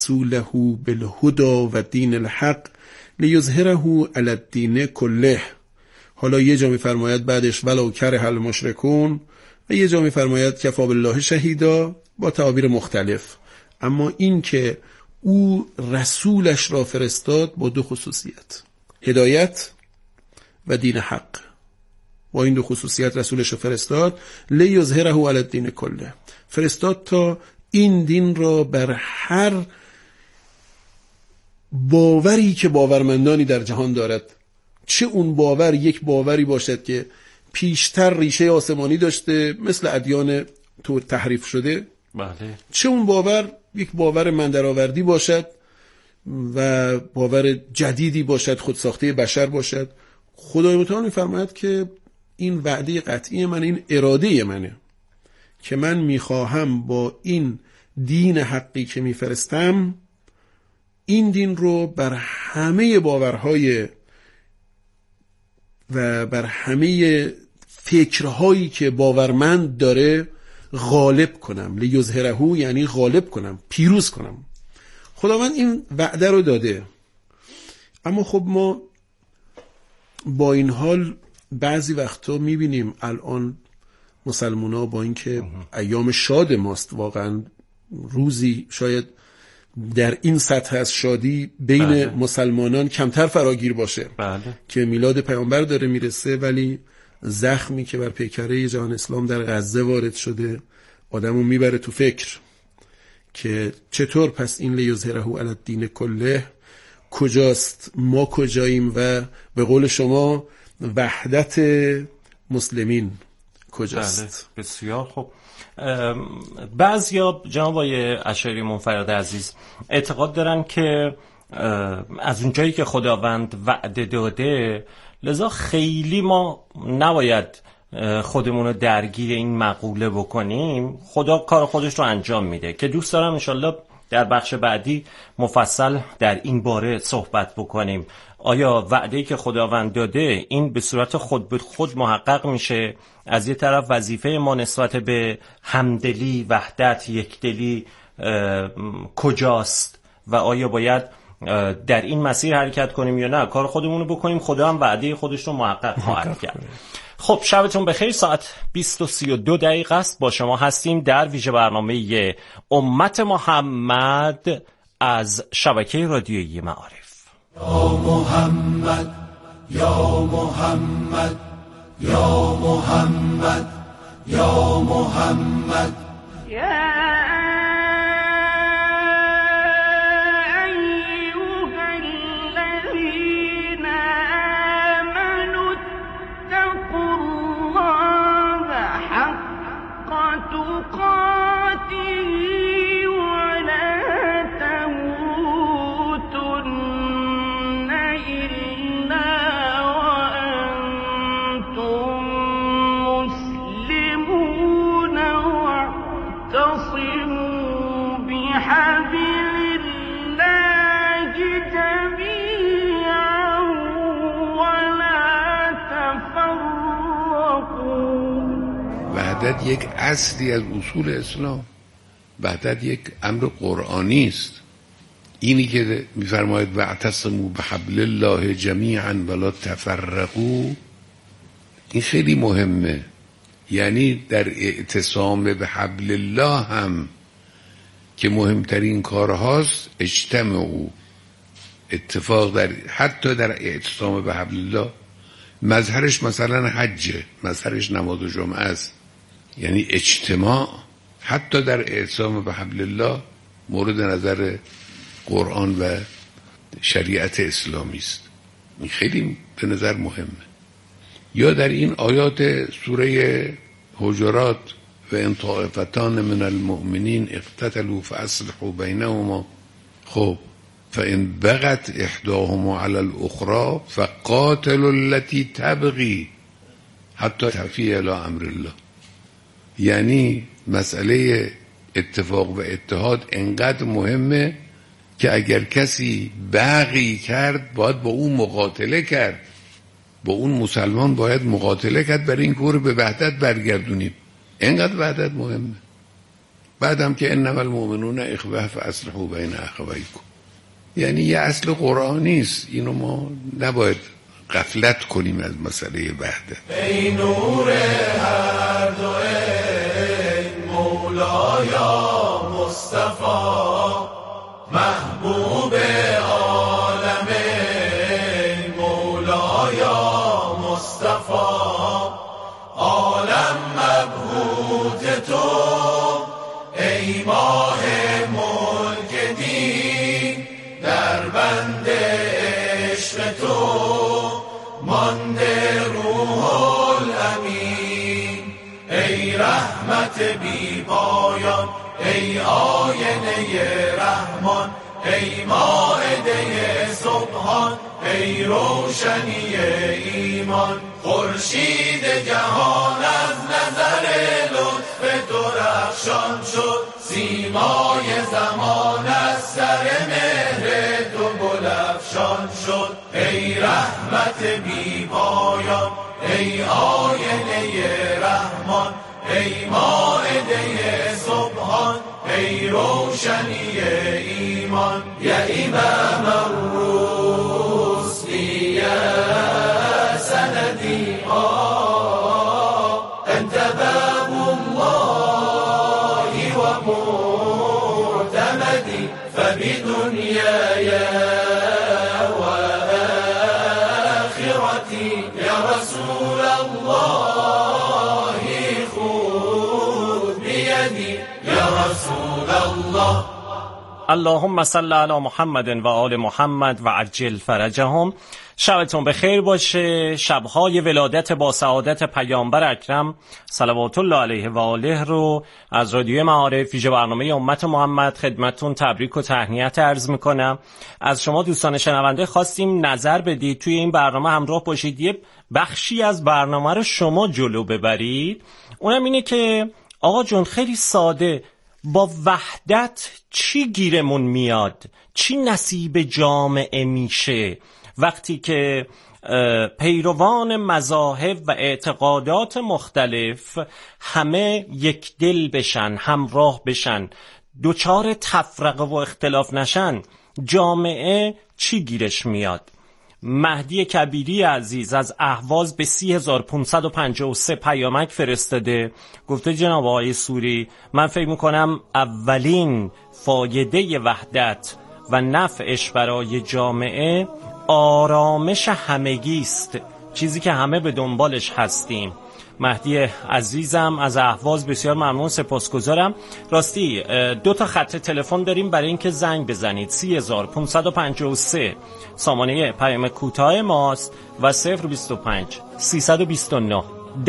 رسوله بالهدى و دین الحق لیظهره علی الدین کله. حالا یه جا میفرماید بعدش ولو کره المشرکون و یه جا میفرماید کفی بالله شهیدا با تعابیر مختلف. اما این که او رسولش را فرستاد با دو خصوصیت، هدایت و دین حق، با این دو خصوصیت رسولش را فرستاد. لیظهره علی الدین کله، فرستاد تا این دین را بر هر باوری که باورمندانی در جهان دارد، چه اون باور یک باوری باشد که پیشتر ریشه آسمانی داشته مثل ادیان تحریف شده، بله، چه اون باور یک باور من درآوردی باشد و باور جدیدی باشد، خودساخته بشر باشد. خدای متعال میفرماید که این وعده قطعی من، این اراده منه که من میخواهم با این دین حقی که میفرستم این دین رو بر همه باورهای و بر همه فکرهایی که باورمند داره غالب کنم. لیظهره یعنی غالب کنم، پیروز کنم. خداوند این وعده رو داده. اما خب ما با این حال بعضی وقتا میبینیم الان مسلمونا با اینکه ایام شاد ماست، واقعا روزی شاید در این سطح از شادی بین بله. مسلمانان کمتر فراگیر باشه، بله. که میلاد پیامبر داره میرسه، ولی زخمی که بر پیکره جهان اسلام در غزه وارد شده آدمو میبره تو فکر که چطور پس این لیظهره علی الدین کله کجاست، ما کجاییم و به قول شما وحدت مسلمین کجاست. بله. بسیار خوب. بعضیا جناب آقای اشعری منفرد عزیز اعتقاد دارن که از اونجایی که خداوند وعده داده لذا خیلی ما نباید خودمون رو درگیر این مقوله بکنیم، خدا کار خودش رو انجام میده، که دوست دارم انشالله در بخش بعدی مفصل در این باره صحبت بکنیم. آیا وعده‌ای که خداوند داده این به صورت خود به خود محقق میشه؟ از یه طرف وظیفه ما نسبت به همدلی، وحدت، یکدلی کجاست و آیا باید در این مسیر حرکت کنیم یا نه کار خودمون رو بکنیم؟ خدا هم وعده خودش رو محقق خواهد کرد. خب شبتون بخیر. ساعت 20:32 است. با شما هستیم در ویژه برنامه امت محمد از شبکه رادیویی معارف. یا محمد یا محمد یا محمد یا محمد وحدت یک اصلی از اصول اسلام، وحدت یک امر قرآنی است. اینی که میفرماید واعتصموا بحبل الله جمیعا ولا تفرقوا، این خیلی مهمه. یعنی در اعتصام به حبل الله هم که مهمترین کارهاست اجتمعوا، اتفاق در حتی در اعتصام به حبل الله مظهرش مثلا حجه، مظهرش نماز جمعه است. یعنی اجتماع حتی در اعتصام به حبل الله مورد نظر قرآن و شریعت اسلامی است. این خیلی به نظر مهمه. یا در این آیات سوره حجرات و ان طائفتان من المؤمنین اقتتلوا فاصلحوا بینهما، خب فان بغت احداهما على الاخرى فقاتلوا التي تبغي حتی تفیء الی امر الله. یعنی مسئله اتفاق و اتحاد انقدر مهمه که اگر کسی بغی کرد باید با اون مقاتله کرد، با اون مسلمان باید مقاتله کرد برای این کار به وحدت برگردونیم. اینقدر وحدت مهمه. بعدم که انما المؤمنون اخوه فاصلحوا بین اخویکم، یعنی یه اصل قرآنی است. اینو ما نباید غفلت کنیم از مسئله وحدت. ای نور هر دو ای مولایا مصطفی محبوب عالم، ای مولایا مصطفی عالم مبهوت تو، ای ماه ملک دین در بند عشق تو مانده روح الامین، ای رحمت بی پایان، ای آینه رحمان، ای مائده سبحان، ای روشنی ایمان، خورشید جهان از نظر لطف تو رخشان شد، سیمای زمان از سر مهر تو گلفشان شد، ای رحمت بی پایان، ای آینه رحمان، ای مائده سبحان، ای روشنی ایمان، یا امام الرسل یا سندی انت باب الله و معتمدی فبدنیای و آخرتی یا رسول الله خذ بیدی یا رسول الله. اللهم صل علی محمد و آل محمد و عجل فرجهم. شبتون بخیر باشه. شبهای ولادت با سعادت پیامبر اکرم صلوات الله علیه و آله رو از رادیو معارف ویژه برنامه امت محمد خدمتتون تبریک و تهنیت عرض میکنم. از شما دوستان شنونده خواستیم نظر بدید، توی این برنامه همراه باشید، یه بخشی از برنامه رو شما جلو ببرید. اونم اینه که آقا جون خیلی ساده، با وحدت چی گیرمون میاد؟ چی نصیب جامعه میشه وقتی که پیروان مذاهب و اعتقادات مختلف همه یک دل بشن، همراه بشن، دوچار تفرقه و اختلاف نشن؟ جامعه چی گیرش میاد؟ مهدی کبیری عزیز از اهواز به 30553 پیامک فرستاده، گفته جناب آقای سوری، من فکر میکنم اولین فایده وحدت و نفعش برای جامعه آرامش همگی است، چیزی که همه به دنبالش هستیم. مهدی عزیزم از اهواز بسیار ممنون، سپاسگزارم. راستی 2 تا خط تلفن داریم برای اینکه زنگ بزنید. 30553 سامانه پیام کوتاه ماست و 025 329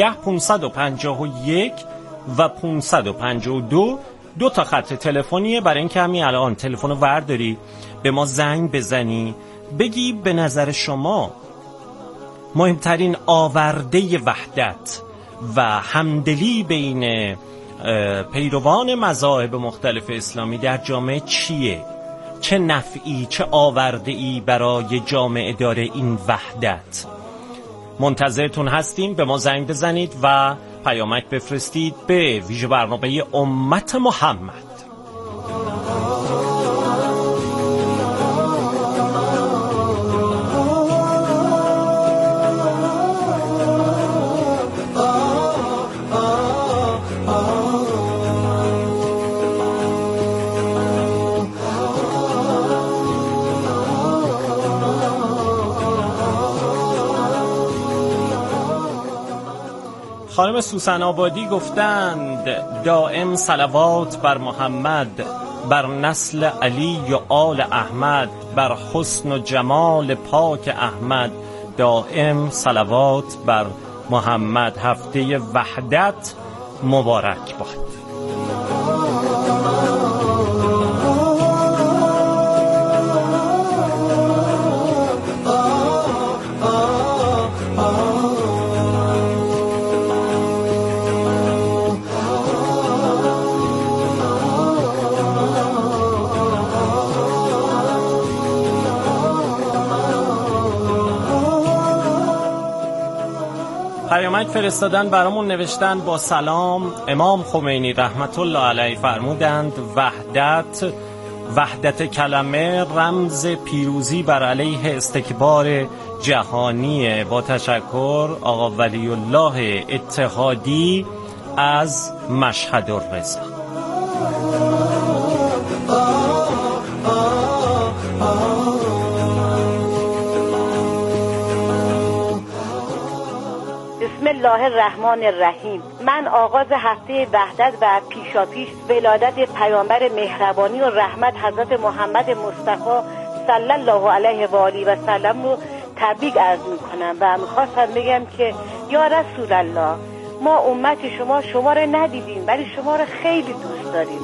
10551 و 552 2 تا خط تلفنیه برای اینکه همین الان تلفن رو ورداری به ما زنگ بزنی، بگی به نظر شما مهمترین آورده وحدت و همدلی بین پیروان مذاهب مختلف اسلامی در جامعه چیه؟ چه نفعی، چه آورده‌ای برای جامعه داره این وحدت؟ منتظرتون هستیم، به ما زنگ بزنید و پیامک بفرستید به ویژه برنامه امت محمد. خانم سوسن آبادی گفتند دائم صلوات بر محمد، بر نسل علی و آل احمد، بر حسن و جمال پاک احمد، دائم صلوات بر محمد. هفته وحدت مبارک باد. پیامک فرستادن برامون، نوشتن با سلام، امام خمینی رحمت الله علیه فرمودند وحدت کلمه رمز پیروزی بر علیه استکبار جهانیه. با تشکر، آقا ولی الله اتحادی از مشهد الرضا. بسم الله الرحمن الرحیم. من آغاز هفته وحدت و پیشاپیش ولادت پیامبر مهربانی و رحمت حضرت محمد مصطفی صلی الله علیه و آله و سلم رو تبریک عرض میکنم و میخواستم بگم که یا رسول الله، ما امت شما رو ندیدیم ولی شما رو خیلی دوست داریم.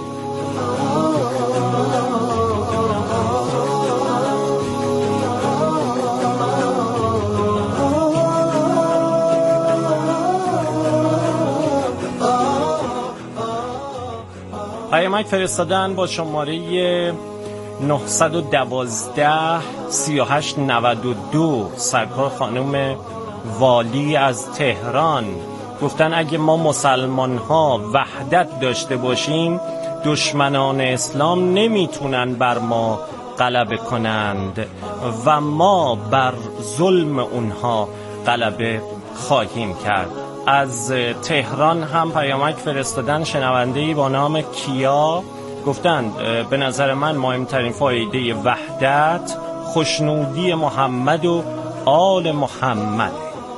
پیامک فرستادن با شماره 912 3892 سرکار خانم والی از تهران گفتن اگه ما مسلمان ها وحدت داشته باشیم، دشمنان اسلام نمیتونن بر ما غلبه کنند و ما بر ظلم اونها غلبه خواهیم کرد. از تهران هم پیامک فرستادن شنونده‌ای با نام کیا گفتند به نظر من مهمترین فایده وحدت خوشنودی محمد و آل محمد.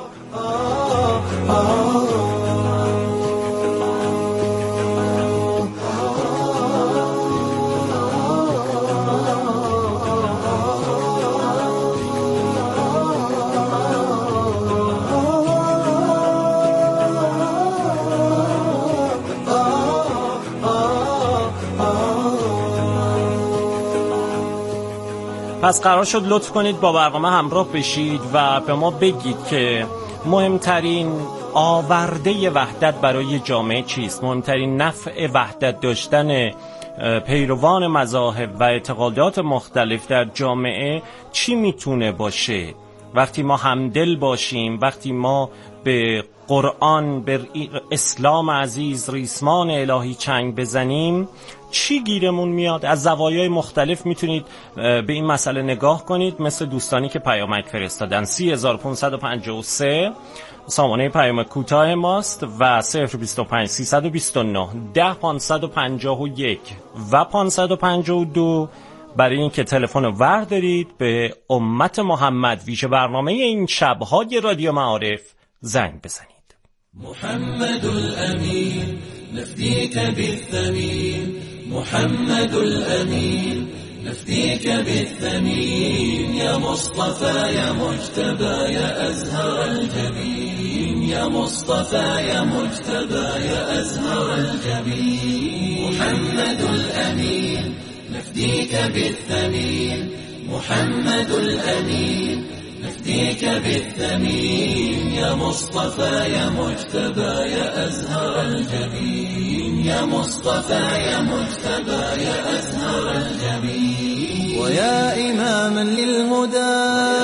پس قرار شد لطف کنید با برنامه همراه بشید و به ما بگید که مهمترین آورده وحدت برای جامعه چیست؟ مهمترین نفع وحدت داشتن پیروان مذاهب و اعتقادات مختلف در جامعه چی میتونه باشه؟ وقتی ما همدل باشیم، وقتی ما به قرآن، به اسلام عزیز ریسمان الهی چنگ بزنیم، چی گیرمون میاد؟ از زوایای مختلف میتونید به این مسئله نگاه کنید، مثل دوستانی که پیامک فرستادن. 3553 سامانه پیام کوتاه ماست و 025 329 10 551 و 552 برای اینکه تلفن رو وردارید به امت محمد ویژه برنامه این شب‌های رادیو معارف زنگ بزنید. محمد الأمين نفديك بالثمين، محمد الأمين نفديك بالثمين، يا مصطفى يا مجتبى يا أزهر الجبين، يا مصطفى يا مجتبى يا أزهر الجبين، محمد الأمين نفديك بالثمين، محمد الأمين نفديك بالثمين، يا مصطفى يا مجتبى يا أزهر الجبين، يا مصطفى يا مجتبى يا أزهر الجبين، ويا إماما للهدى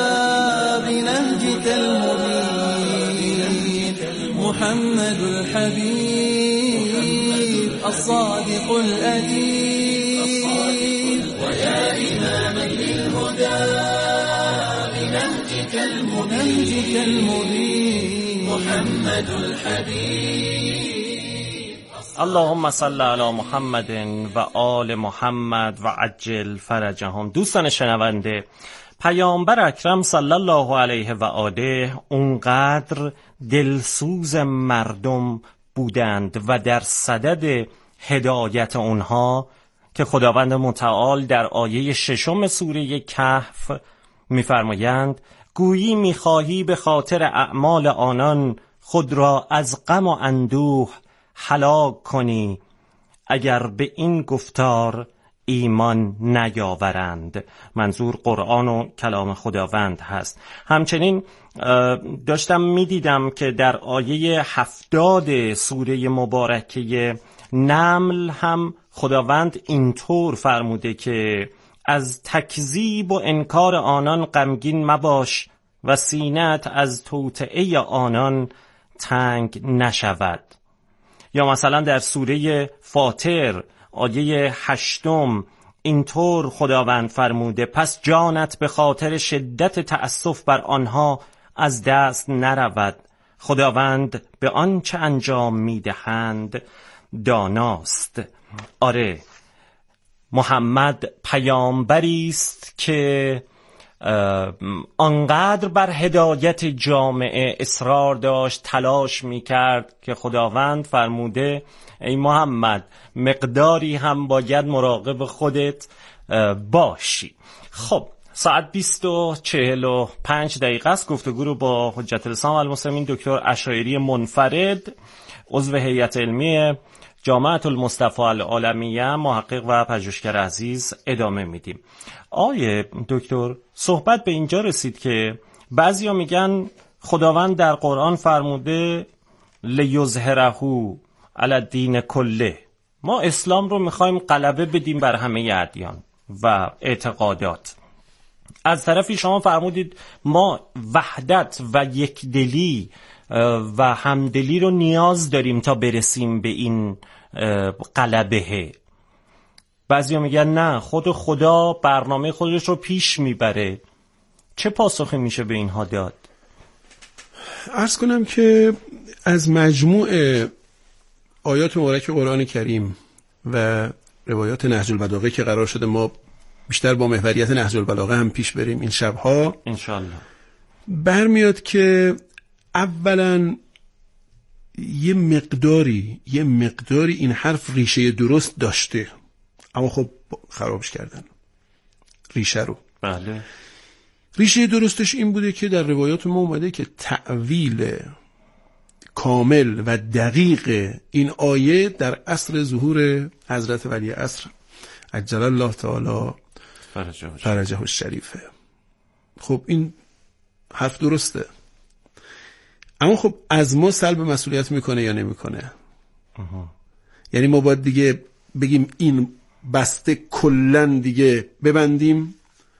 بنهجك المبين، محمد الحبيب الصادق الأديب، ويا إماما للهدى بنهجك المبين، محمد الحبيب. اللهم صل علی محمد و آل محمد و عجل فرجهم. دوستان شنونده، پیامبر اکرم صلی الله علیه و آله اونقدر دلسوز مردم بودند و در صدد هدایت اونها که خداوند متعال در آیه 6 سوره کهف می‌فرمایند گویی می‌خواهی به خاطر اعمال آنان خود را از غم و اندوه هلاک کنی اگر به این گفتار ایمان نیاورند. منظور قرآن و کلام خداوند هست. همچنین داشتم میدیدم که در آیه 70 سوره مبارکه نمل هم خداوند اینطور فرموده که از تکذیب و انکار آنان غمگین مباش و سینه‌ات از توطئه آنان تنگ نشود. یا مثلا در سوره فاطر آیه 8 اینطور خداوند فرموده: پس جانت به خاطر شدت تأسف بر آنها از دست نرود، خداوند به آنچه انجام میدهند داناست. آره، محمد پیامبری است که آنقدر بر هدایت جامعه اصرار داشت، تلاش میکرد که خداوند فرموده ای محمد مقداری هم باید مراقب خودت باشی. خب ساعت 20:45 است. گفتگو رو با حجت الاسلام و المسلمین دکتر عشایری منفرد، عضو هیئت علمی جامعة المصطفى العالمیه، محقق و پژوهشگر عزیز ادامه میدیم. آیه دکتر، صحبت به اینجا رسید که بعضیا میگن خداوند در قرآن فرموده لیظهره علی الدین کله. ما اسلام رو میخوایم غلبه بدیم بر همه ادیان و اعتقادات. از طرفی شما فرمودید ما وحدت و یکدلی و همدلی رو نیاز داریم تا برسیم به این غلبه. بعضیا میگن نه، خدا برنامه خودش رو پیش میبره. چه پاسخی میشه به اینها داد؟ عرض کنم که از مجموع آیات مبارک قرآن کریم و روایات نهج البلاغه که قرار شده ما بیشتر با محوریت نهج البلاغه هم پیش بریم این شبها انشالله، برمیاد که اولا یه مقداری این حرف ریشه درست داشته، اما خب خرابش کردن ریشه رو. بله. ریشه درستش این بوده که در روایات ما اومده که تأویل کامل و دقیق این آیه در عصر ظهور حضرت ولی عصر عجل الله تعالی فرجه الشریفه. خب این حرف درسته، اما خب از ما سلب مسئولیت میکنه یا نمیکنه؟ یعنی ما باید دیگه بگیم این بسته کلن دیگه ببندیم،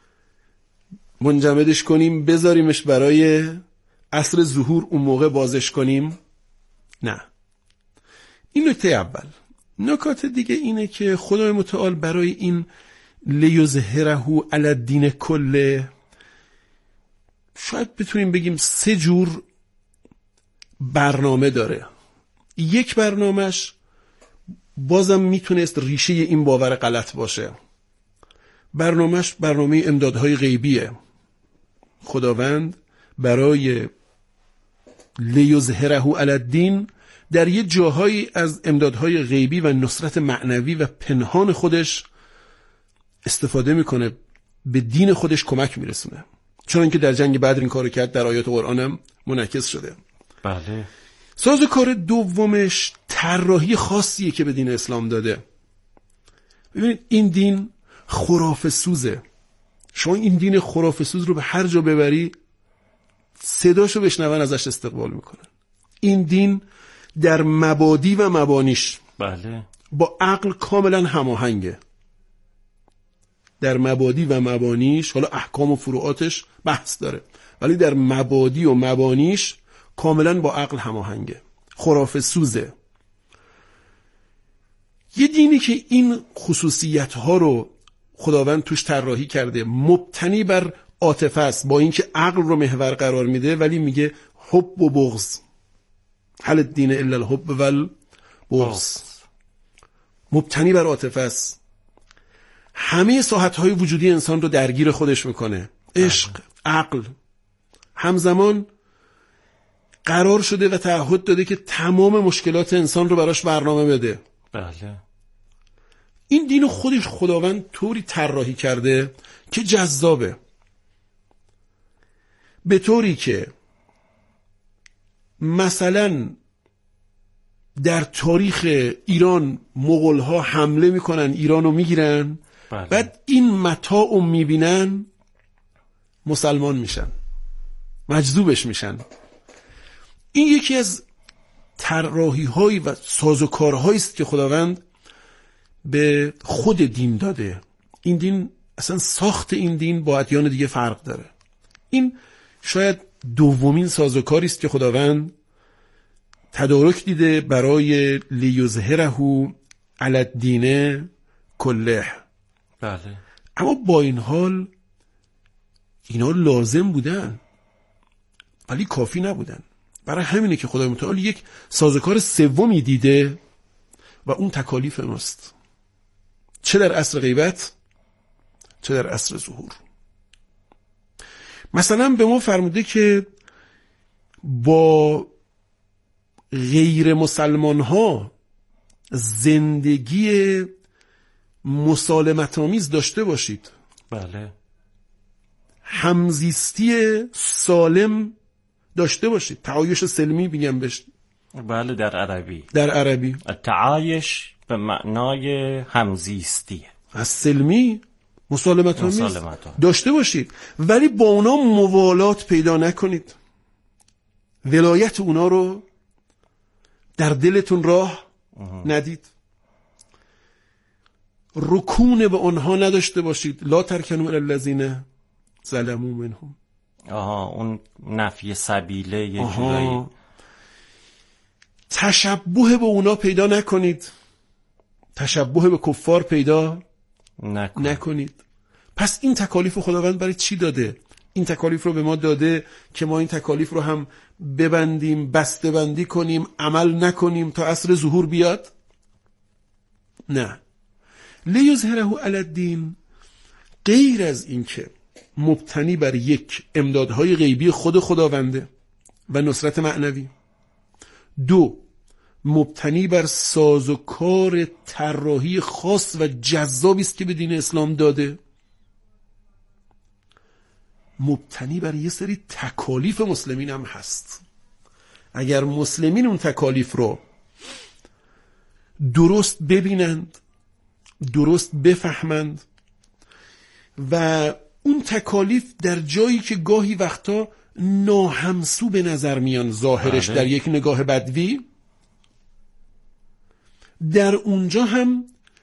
منجمدش کنیم، بذاریمش برای عصر ظهور اون موقع بازش کنیم؟ نه. این نکته اول. نکات دیگه اینه که خدای متعال برای این لیظهره علی الدین کله شاید بتونیم بگیم 3 جور برنامه داره. یک برنامهش بازم میتونست ریشه این باور غلط باشه. برنامهش برنامه امدادهای غیبیه. خداوند برای لیظهره علی الدین در یه جاهایی از امدادهای غیبی و نصرت معنوی و پنهان خودش استفاده میکنه، به دین خودش کمک میرسونه، چون که در جنگ بدر این کارو کرد، در آیات قرآن هم منعکس شده. بله. سازوکار دومش طراحی خاصیه که به دین اسلام داده. ببینید این دین خرافه سوزه. شما این دین خرافه سوز رو به هر جا ببری صداشو بشنون ازش استقبال میکنن. این دین در مبادی و مبانیش بله با عقل کاملا هماهنگه. در مبادی و مبانیش، حالا احکام و فروعاتش بحث داره، ولی در مبادی و مبانیش کاملا با عقل هماهنگه. خرافه سوزه. یه دینی که این خصوصیت ها رو خداوند توش طراحی کرده، مبتنی بر عاطفه است، با اینکه عقل رو محور قرار میده، ولی میگه حب و بغض، هل الدین الا الحب والبغض، مبتنی بر عاطفه است. همه ساحت‌های وجودی انسان رو درگیر خودش میکنه، عشق، عقل. همزمان قرار شده و تعهد داده که تمام مشکلات انسان رو براش برنامه بده. بله. این دین خودش خداوند طوری طراحی کرده که جذابه، به طوری که مثلا در تاریخ ایران مغول‌ها حمله میکنن، ایرانو میگیرن، بله. بعد این متاعو میبینن، مسلمان میشن، مجذوبش میشن. این یکی از طراحی‌های و سازوکارهایی است که خداوند به خود دین داده. این دین اصلا ساخت این دین با ادیان دیگه فرق داره. این شاید دومین سازوکاری است که خداوند تدارک دیده برای لیظهره علی الدین کله. بله. اما با این حال اینا لازم بودن ولی کافی نبودن. برای همینه که خدای متعال یک سازوکار سومی دیده و اون تکالیف ماست، چه در عصر غیبت چه در عصر ظهور. مثلا به ما فرموده که با غیر مسلمان ها زندگی مسالمت آمیز داشته باشید. بله. همزیستی سالم داشته باشید. تعایش سلمی بگم بهش. بله، در عربی تعایش به معنای همزیستی، از سلمی مسالمت آمیز داشته باشید، ولی با اونا موالات پیدا نکنید، ولایت اونا رو در دلتون راه ندید، رکون به اونها نداشته باشید. لا ترکنوا الی الذین ظلموا منهم. اون نفی سبیله یه جورایی. تشبه به اونا پیدا نکنید، تشبه به کفار پیدا نکنید. پس این تکالیف خداوند برای چی داده؟ این تکالیف رو به ما داده که ما این تکالیف رو هم ببندیم، بسته بندی کنیم، عمل نکنیم تا عصر ظهور بیاد؟ نه. لیظهره علی الدین غیر از این که مبتنی بر یک امدادهای غیبی خود خداونده و نصرت معنوی، دو مبتنی بر سازوکار طراحی خاص و جذابی است که به دین اسلام داده، مبتنی بر یه سری تکالیف مسلمین هم هست. اگر مسلمین اون تکالیف رو درست ببینند، درست بفهمند و اون تکالیف در جایی که گاهی وقتا ناهمسو به نظر میان ظاهرش در یک نگاه بدوی، در اونجا هم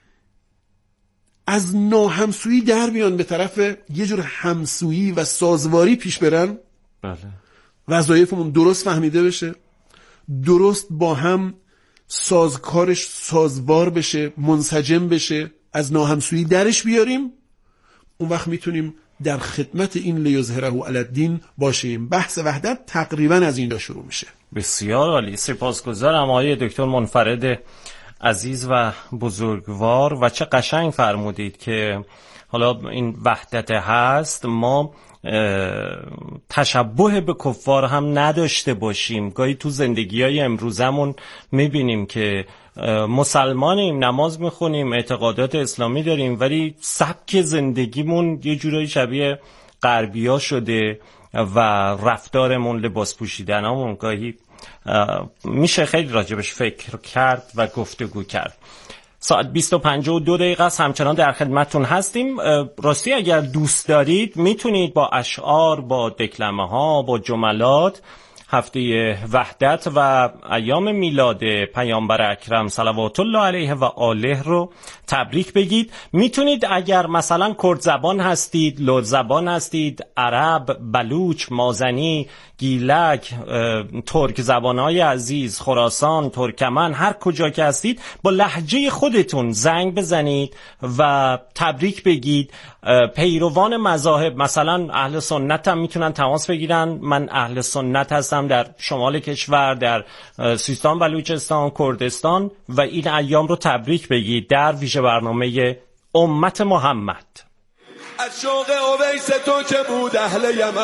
از ناهمسویی در بیان به طرف یه جور همسویی و سازواری پیش برن. بله. وظایفمون درست فهمیده بشه، درست با هم سازکارش سازوار بشه، منسجم بشه، از ناهمسویی درش بیاریم. اون وقت میتونیم در خدمت این لیظهره علی الدین باشیم. بحث وحدت تقریبا از اینجا شروع میشه. بسیار عالی، سپاسگزارم آقای دکتر منفرد عزیز و بزرگوار. و چه قشنگ فرمودید که حالا این وحدت هست، ما تشبه به کفار هم نداشته باشیم. گاهی تو زندگی‌های امروزمون میبینیم که مسلمانیم، نماز میخونیم، اعتقادات اسلامی داریم، ولی سبک زندگیمون یه جورایی شبیه غربی‌ها شده و رفتارمون، لباس پوشیدنامون گاهی میشه خیلی راجبش فکر کرد و گفتگو کرد. ساعت 20:52 است، همچنان در خدمتتون هستیم. راستی اگر دوست دارید میتونید با اشعار، با دکلمه ها، با جملات هفته وحدت و ایام میلاد پیامبر اکرم صلوات الله علیه و آله رو تبریک بگید. میتونید اگر مثلا کرد زبان هستید، لر زبان هستید، عرب، بلوچ، مازنی، گیلک، ترک زبانهای عزیز، خراسان، ترکمن، هر کجا که هستید با لهجه خودتون زنگ بزنید و تبریک بگید. پیروان مذاهب، مثلا اهل سنت هم میتونن تماس بگیرن. من اهل سنت هستم در شمال کشور، در سیستان، بلوچستان، کردستان، و این ایام رو تبریک بگید در ویژه برنامه امت محمد. از شوق اویس تو که بود اهل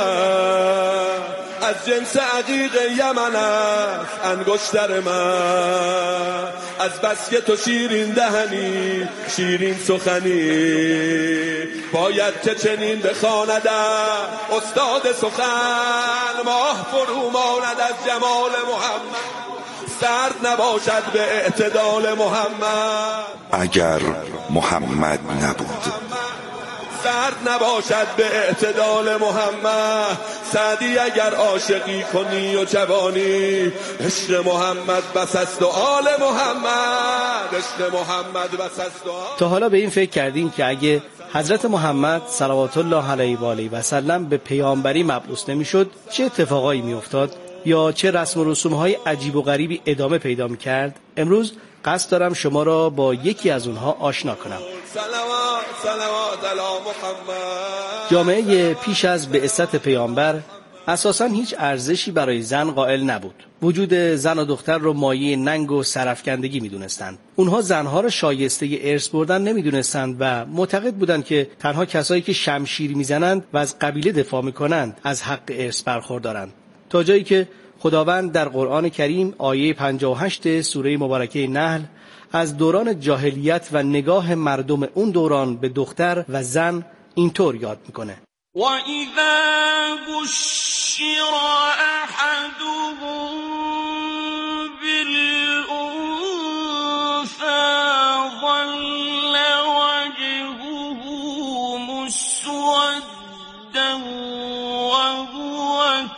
یمن، از جنس عقیق یمن است انگشتر من، از بس که تو شیرین دهنی، شیرین سخنی، باید که چنین بخواندم استاد سخن، ماه فرو ماند از جمال محمد، سرد نباشد به اعتدال محمد. اگر محمد نبود سرد نباشد به اعتدال محمد. سعدی اگر عاشقی کنی و جوانی، عشق محمد بس است و آل محمد، عشق محمد بس است و آل. تا حالا به این فکر کردین که اگه حضرت محمد صلوات الله علیه و آله و سلم به پیامبری مبعوث نمیشد چه اتفاقایی میافتاد؟ یا چه رسم و رسوم‌های عجیب و غریبی ادامه پیدا می‌کرد، امروز قصد دارم شما را با یکی از اونها آشنا کنم. صلوات علی محمد. جامعه پیش از بعثت پیامبر اساساً هیچ ارزشی برای زن قائل نبود. وجود زن و دختر رو مایه ننگ و سرافکندگی می‌دونستند. اونها زنها را شایسته ارث بردن نمی‌دونستند و معتقد بودند که تنها کسایی که شمشیر می‌زنند و از قبیله دفاع می‌کنند از حق ارث برخوردارند. تا جایی که خداوند در قرآن کریم آیه 58 سوره مبارکه نحل از دوران جاهلیت و نگاه مردم اون دوران به دختر و زن اینطور یاد میکنه: و اذا بشر احدهم بالانثى ظل وجهه مسودا وهو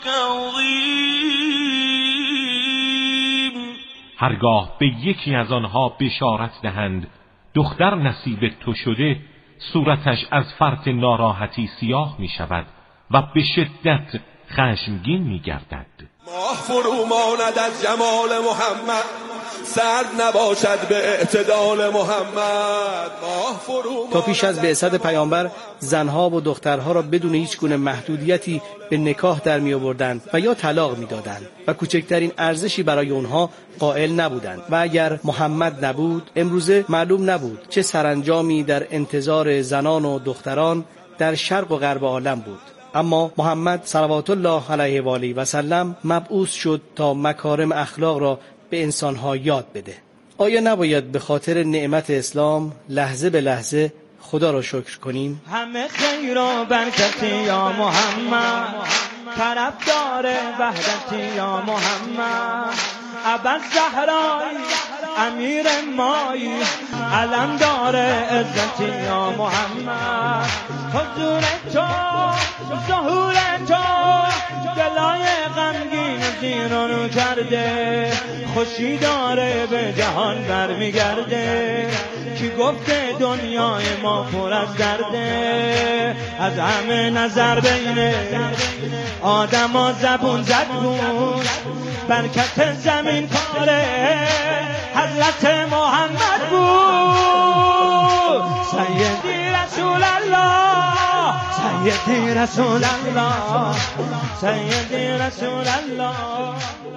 كظيم. هرگاه به یکی از آنها بشارت دهند دختر نصیب تو شده، صورتش از فرط ناراحتی سیاه می شود و به شدت خشمگین می گردد. ماه فرو ماند از جمال محمد، سرد نباشد به اعتدال محمد. ماه فرو تا پیش از بعثت پیامبر زنها و دخترها را بدون هیچ گونه محدودیتی به نکاح در می آوردند و یا طلاق می دادند و کوچکترین ارزشی برای اونها قائل نبودند و اگر محمد نبود امروزه معلوم نبود چه سرانجامی در انتظار زنان و دختران در شرق و غرب عالم بود. اما محمد صلوات الله علیه و آله و سلم مبعوث شد تا مکارم اخلاق را به انسانها یاد بده. آیا نباید به خاطر نعمت اسلام لحظه به لحظه خدا را شکر کنیم؟ همه خیر و برکتی یا محمد، طرفدار وحدتی یا محمد، ابا زهرایی امیر مایی، علمدار عزتی یا محمد. حضور تو ظهور تو دلای غمگین زیرانو کرده، خوشی داره به جهان برمیگرده. کی گفته دنیای ما پر از درده، از همه نظر بین آدم و زبون زد بود، برکت زمین کاره حضرت محمد بود. سیدی رسول الله، سیدی رسول الله، سیدی رسول الله.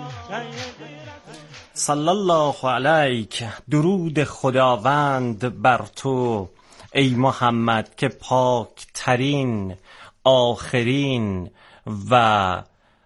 صلی الله علیک. درود خداوند بر تو ای محمد که پاک ترین، آخرین و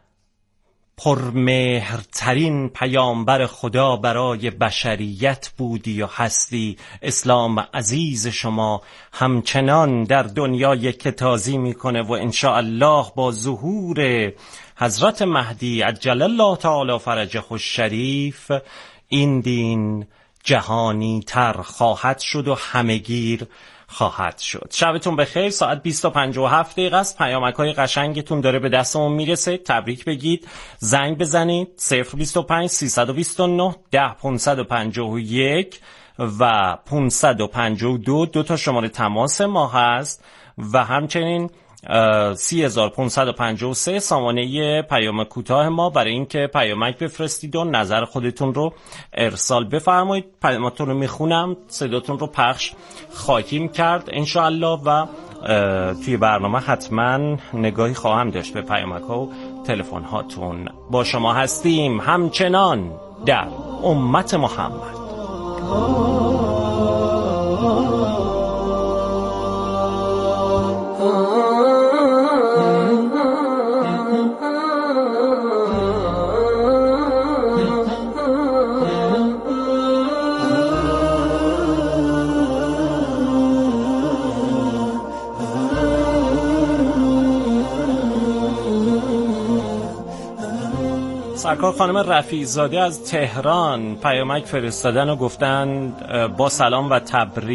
پرمهرترین پیامبر خدا برای بشریت بودی و هستی. اسلام عزیز شما همچنان در دنیای کتازی میکنه و انشاءالله با ظهور حضرت مهدی عجل الله تعالی فرجه الشریف این دین جهانی تر خواهد شد و همگیر خواهد شد. شبتون بخیر. ساعت 20:57 است. پیامک‌های قشنگتون داره به دستمون میرسه. تبریک بگید، زنگ بزنید 025 329 10551 و 552 دو تا شماره تماس ما هست و همچنین 3553 سامانه پیام کوتاه ما برای اینکه پیامک بفرستید و نظر خودتون رو ارسال بفرمایید. پیاماتون رو میخونم، صداتون رو پخش خواهیم کرد انشاءالله و توی برنامه حتما نگاهی خواهم داشت به پیامک ها و تلفن هاتون. با شما هستیم همچنان در امت محمد. سرکار خانم رفیع زاده از تهران پیامک فرستادن و گفتن با سلام و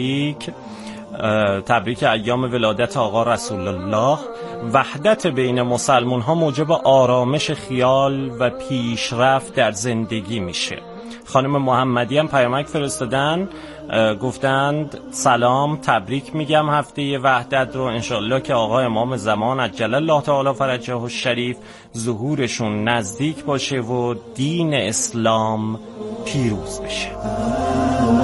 تبریک ایام ولادت آقا رسول الله. وحدت بین مسلمان ها موجب آرامش خیال و پیشرفت در زندگی میشه. خانم محمدی هم پیامک فرستادن، گفتند سلام، تبریک میگم هفته وحدت رو، انشالله که آقا امام زمان عجل الله تعالی فرجه الشریف ظهورشون نزدیک باشه و دین اسلام پیروز بشه.